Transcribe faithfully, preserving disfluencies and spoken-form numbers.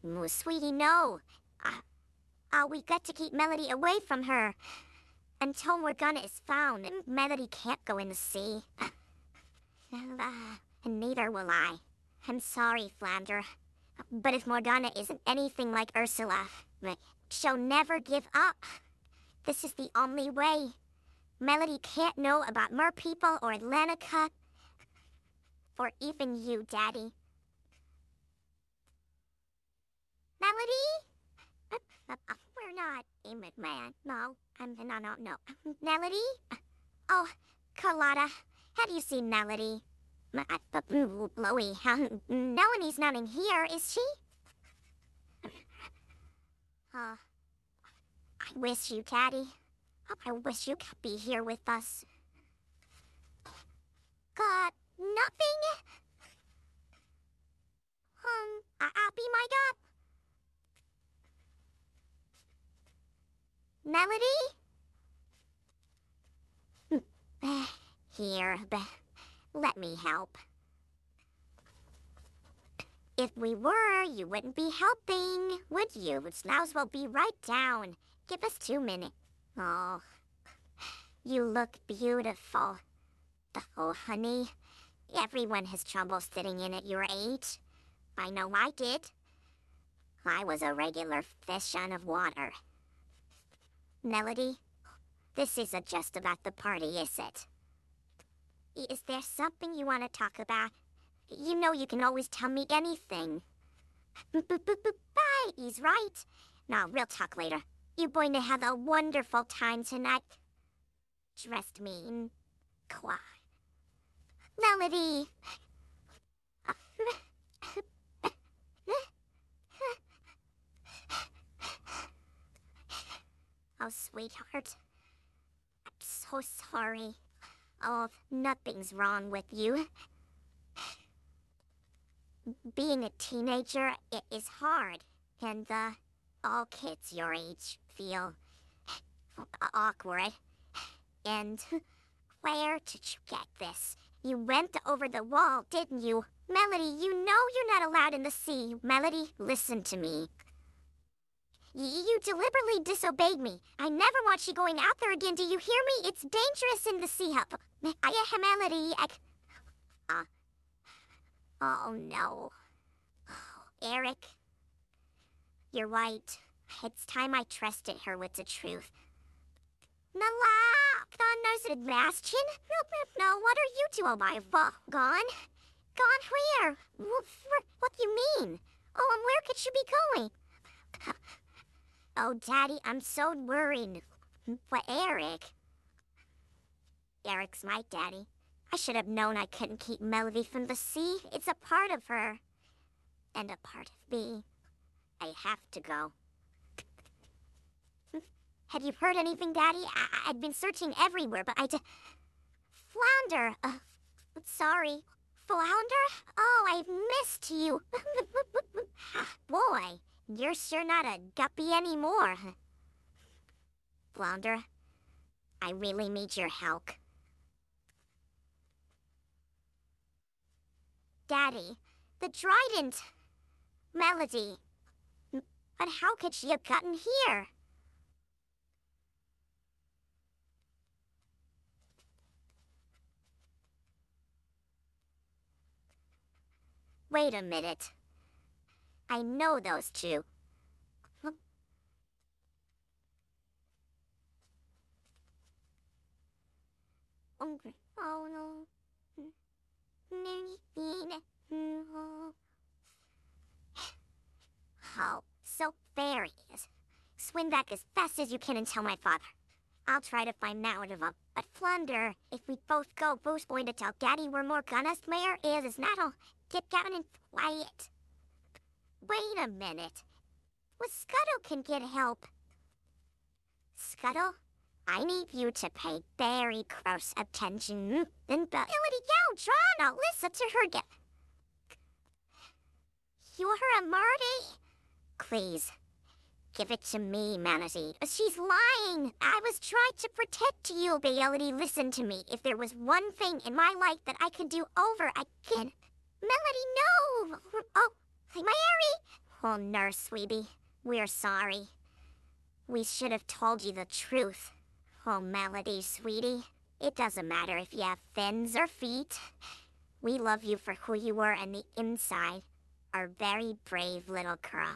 Oh, sweetie, no. Uh, uh, we got to keep Melody away from her. Until Morgana is found, Melody can't go in the sea. Uh, and neither will I. I'm sorry, Flounder. But if Morgana isn't anything like Ursula, she'll never give up. This is the only way. Melody can't know about merpeople or Atlantica. Or even you, Daddy. Melody? Uh, uh, uh, we're not Emmett, man. No, I'm no, no, no. Melody? Oh, Carlotta, have you seen Melody? Uh, uh, Blowy, huh? Melanie's not in here, is she? Uh, I wish you, Daddy. I wish you could be here with us. Got nothing? Um, I I'll be my God. Melody? Here, let me help. If we were, you wouldn't be helping, would you? Snows will be right down. Give us two minutes. Oh, you look beautiful. Oh, honey, everyone has trouble sitting in at your age. I know I did. I was a regular fish out of water. Melody, this isn't just about the party, is it? Is there something you want to talk about? You know you can always tell me anything. Bye, he's right. Now, we'll talk later. You're going to have a wonderful time tonight. Dressed mean. Quiet. Melody! Oh, sweetheart. I'm so sorry. Oh, nothing's wrong with you. Being a teenager it is hard, and uh, all kids your age feel awkward. And where did you get this? You went over the wall, didn't you? Melody, you know you're not allowed in the sea. Melody, listen to me. Y you deliberately disobeyed me. I never want you going out there again. Do you hear me? It's dangerous in the sea. I am Melody. I... Uh, oh, no. Eric, you're right. It's time I trusted her with the truth. Nala, Thunder's Bastion? No, no, what are you two? Oh, my, uh, gone? Gone where? What do you mean? Oh, and where could she be going? Oh, Daddy, I'm so worried. But Eric... Eric's my daddy. I should have known I couldn't keep Melody from the sea. It's a part of her. And a part of me. I have to go. Have you heard anything, Daddy? I I'd been searching everywhere, but I d... Flounder! Uh, sorry. Flounder? Oh, I've missed you. Boy, you're sure not a guppy anymore. Flounder, I really need your help. Daddy, the trident. Melody. But how could she have gotten here? Wait a minute. I know those two. Oh no. Oh, so fairies. Swim back as fast as you can and tell my father. I'll try to find out of him. But Flounder, if we both go, who's going to tell Daddy where Morgana's mayor is? Is not get down and quiet. Wait a minute. Well, Scuttle can get help. Scuttle, I need you to pay very close attention. Then Melody, yo, try not listen to her get. You're a Marty. Please, give it to me, Melody. She's lying. I was trying to protect you, Melody. Listen to me. If there was one thing in my life that I could do over again, Melody, no. Oh, Mary, Oh, Nurse Sweetie, we're sorry. We should have told you the truth. Oh, Melody, sweetie, it doesn't matter if you have fins or feet. We love you for who you were on the inside, our very brave little girl.